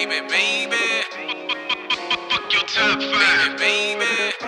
baby, baby. Fuck your top five, baby.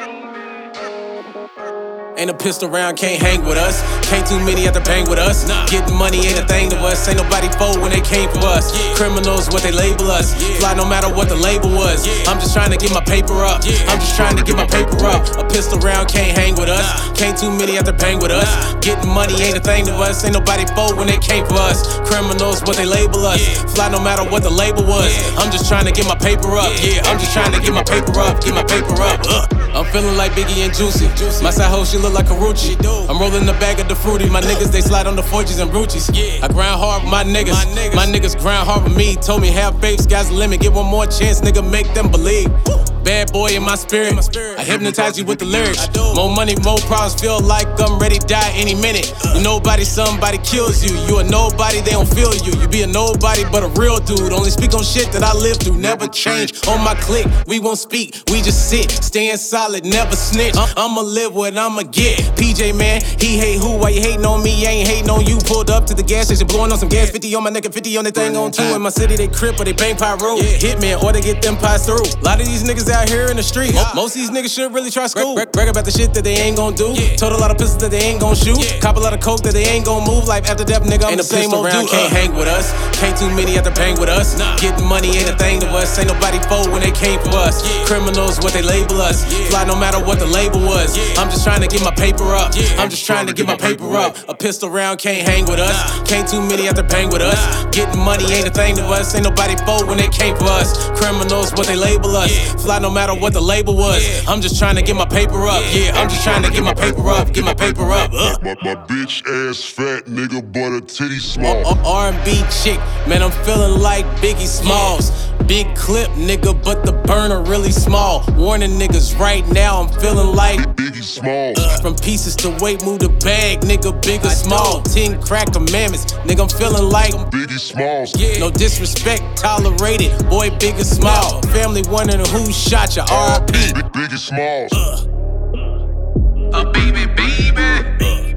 Ain't a pistol round, can't hang with us. Can't too many have to bang with us. Getting money ain't a thing to us. Ain't nobody fold when they came for us. Criminals, what they label us. Fly no matter what the label was. I'm just trying to get my paper up. I'm just trying to get my paper up. A pistol round, can't hang with us. Can't too many have to bang with us. Getting money ain't a thing to us. Ain't nobody fold when they came for us. Criminals, what they label us. Fly no matter what the label was. I'm just trying to get my paper up. I'm just trying to get my paper up. Get my paper up. I'm feeling like Biggie and Juicy. My side hoe, she look like Karuchi. I'm rolling the bag of the fruity. My niggas, they slide on the forges and broochies. I grind hard with my niggas. My niggas grind hard with me. Told me have faith, sky's the limit. Get one more chance, nigga, make them believe. Bad boy in my spirit. I hypnotize you with the lyrics. More money, more problems. Feel like I'm ready to die any minute. You nobody, somebody kills you. You a nobody, they don't feel you. You be a nobody, but a real dude. Only speak on shit that I live through. Never change. On my clique, we won't speak. We just sit, staying solid, never snitch. I'ma live what I'ma get. PJ, man, he hate who? Why you hating on me? I ain't hating on you. Pulled up to the gas station, blowing on some gas. 50 on my neck and 50 on that thing on two. In my city, they crip or they bang pyro. Hitman, or they get them pies through. A lot of these niggas out here in the street. Most of these niggas should really try school. Brag about the shit that they ain't gon' do. Told a lot of pistols that they ain't gon' shoot. Cop a lot of coke that they ain't gon' move. Life after death, nigga, I'm the same old dude. Can't hang with us. Can't too many have to bang with us. Getting money ain't a thing to us. Ain't nobody fold when they came for us. Criminals, what they label us. Fly no matter what the label was. I'm just trying to get my paper up. I'm just trying to get my paper up. A pistol round can't hang with us. Can't too many have to bang with us. Getting money ain't a thing to us. Ain't nobody fold when they came for us. Criminals, what they label us. Fly no matter what the label was. I'm just trying to get my paper up. I'm just trying to get my paper up. Get my paper up. My bitch ass fat nigga, but her titty small. R&B chick, man, I'm feeling like Biggie Smalls. Big clip, nigga, but the burner really small. Warning niggas right now, I'm feeling like Biggie Smalls. From pieces to weight, move the bag, nigga, big or small. 10 crack commandments, nigga, I'm feeling like Biggie Smalls. No disrespect, tolerated, boy, big or small. Family wondering who shot you, R.I.P. Biggie Smalls. Baby, baby.